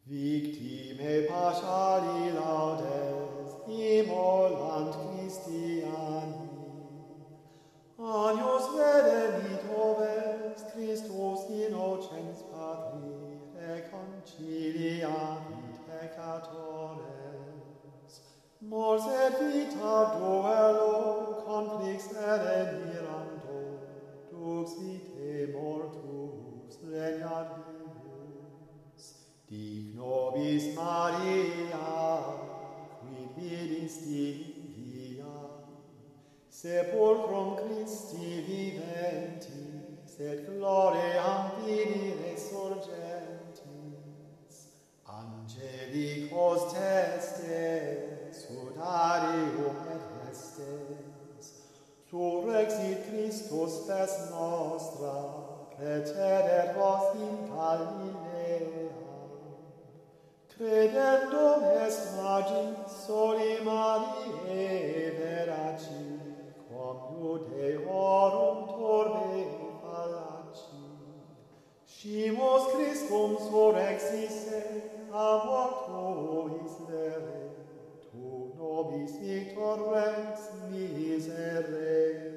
Victime partiali laudes, immolant Christiani. Agnus redemit oves, Christus innocens Patri, reconciliavit peccatores. Mors et vita duello, conflix mirando, dux vitae mortus regnat vivus. Dic nobis Maria, quid vidisti via, sepulchrum Christi viventi, et gloriam vidi resurgentis. Angelicos testes, sudarium et vestes, surrexit Christus spes nostra, precedit vos in Galilea. Credendum est magis soli Mariae veraci, quam Judeorum turbe fallaci. Scimus Christum surrexisse a mortuis vere, tu nobis victor rex miserere.